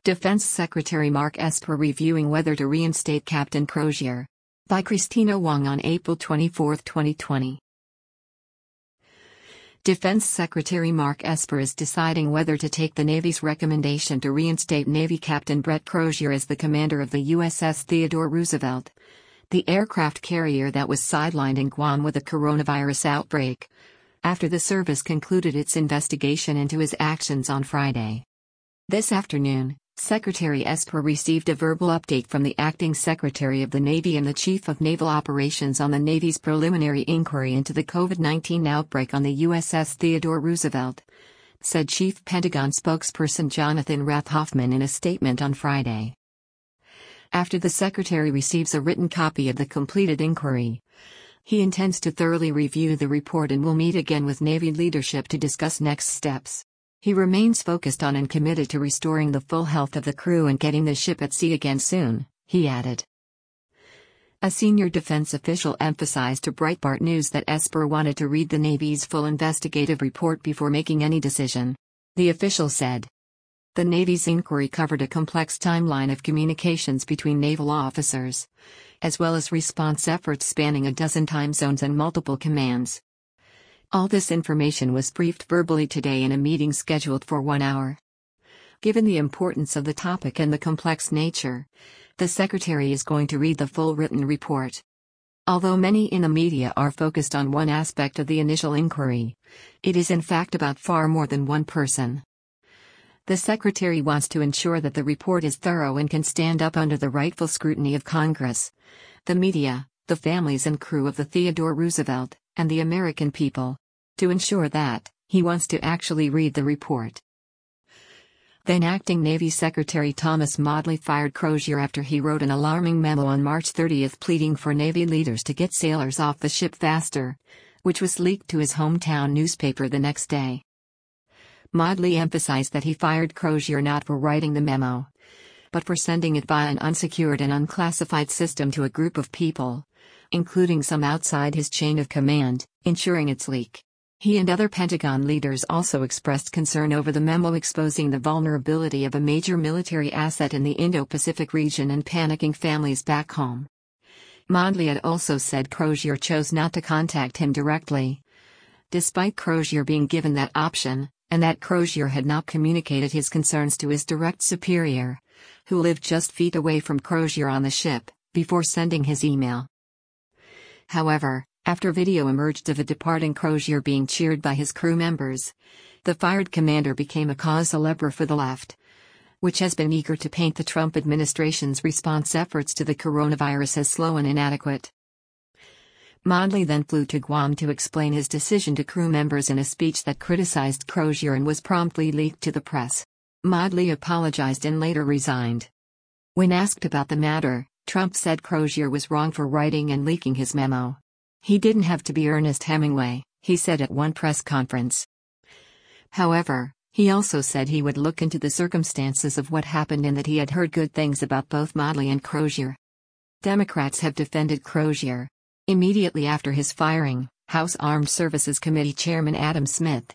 Defense Secretary Mark Esper reviewing whether to reinstate Captain Crozier. By Christina Wong on April 24, 2020. Defense Secretary Mark Esper is deciding whether to take the Navy's recommendation to reinstate Navy Captain Brett Crozier as the commander of the USS Theodore Roosevelt, the aircraft carrier that was sidelined in Guam with a coronavirus outbreak, after the service concluded its investigation into his actions on Friday. This afternoon, Secretary Esper received a verbal update from the Acting Secretary of the Navy and the Chief of Naval Operations on the Navy's preliminary inquiry into the COVID-19 outbreak on the USS Theodore Roosevelt, said Chief Pentagon spokesperson Jonathan Rath-Hoffman in a statement on Friday. After the Secretary receives a written copy of the completed inquiry, he intends to thoroughly review the report and will meet again with Navy leadership to discuss next steps. He remains focused on and committed to restoring the full health of the crew and getting the ship at sea again soon, he added. A senior defense official emphasized to Breitbart News that Esper wanted to read the Navy's full investigative report before making any decision. The official said. The Navy's inquiry covered a complex timeline of communications between naval officers, as well as response efforts spanning a dozen time zones and multiple commands. All this information was briefed verbally today in a meeting scheduled for 1 hour. Given the importance of the topic and the complex nature, the Secretary is going to read the full written report. Although many in the media are focused on one aspect of the initial inquiry, it is in fact about far more than one person. The Secretary wants to ensure that the report is thorough and can stand up under the rightful scrutiny of Congress, the media, the families and crew of the Theodore Roosevelt, and the American people. To ensure that, he wants to actually read the report. Then Acting Navy Secretary Thomas Modly fired Crozier after he wrote an alarming memo on March 30 pleading for Navy leaders to get sailors off the ship faster, which was leaked to his hometown newspaper the next day. Modly emphasized that he fired Crozier not for writing the memo, but for sending it via an unsecured and unclassified system to a group of people, including some outside his chain of command, ensuring its leak. He and other Pentagon leaders also expressed concern over the memo exposing the vulnerability of a major military asset in the Indo-Pacific region and panicking families back home. Modly had also said Crozier chose not to contact him directly, despite Crozier being given that option, and that Crozier had not communicated his concerns to his direct superior, who lived just feet away from Crozier on the ship, before sending his email. However, after video emerged of a departing Crozier being cheered by his crew members, the fired commander became a cause célèbre for the left, which has been eager to paint the Trump administration's response efforts to the coronavirus as slow and inadequate. Modly then flew to Guam to explain his decision to crew members in a speech that criticized Crozier and was promptly leaked to the press. Modly apologized and later resigned. When asked about the matter, Trump said Crozier was wrong for writing and leaking his memo. He didn't have to be Ernest Hemingway, he said at one press conference. However, he also said he would look into the circumstances of what happened and that he had heard good things about both Modly and Crozier. Democrats have defended Crozier. Immediately after his firing, House Armed Services Committee Chairman Adam Smith,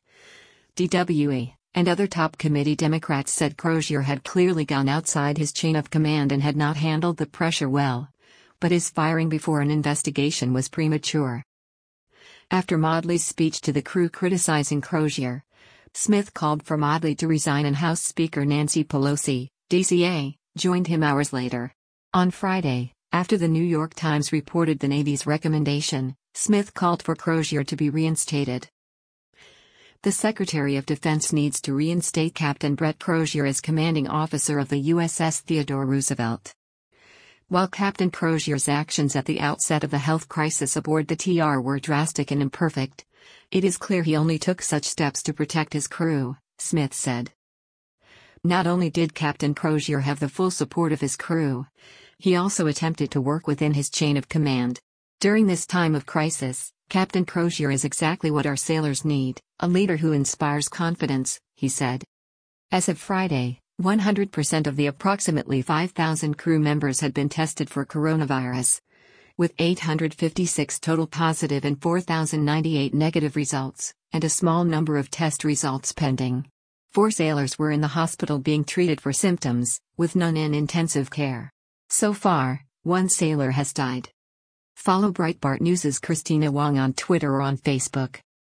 DWE, and other top committee Democrats said Crozier had clearly gone outside his chain of command and had not handled the pressure well, but his firing before an investigation was premature. After Modly's speech to the crew criticizing Crozier, Smith called for Modly to resign and House Speaker Nancy Pelosi, DCA, joined him hours later. On Friday, after the New York Times reported the Navy's recommendation, Smith called for Crozier to be reinstated. The Secretary of Defense needs to reinstate Captain Brett Crozier as commanding officer of the USS Theodore Roosevelt. While Captain Crozier's actions at the outset of the health crisis aboard the TR were drastic and imperfect, it is clear he only took such steps to protect his crew, Smith said. Not only did Captain Crozier have the full support of his crew, he also attempted to work within his chain of command. During this time of crisis, Captain Crozier is exactly what our sailors need, a leader who inspires confidence, he said. As of Friday, 100% of the approximately 5,000 crew members had been tested for coronavirus, with 856 total positive and 4,098 negative results, and a small number of test results pending. 4 sailors were in the hospital being treated for symptoms, with none in intensive care. So far, 1 sailor has died. Follow Breitbart News' Christina Wong on Twitter or on Facebook.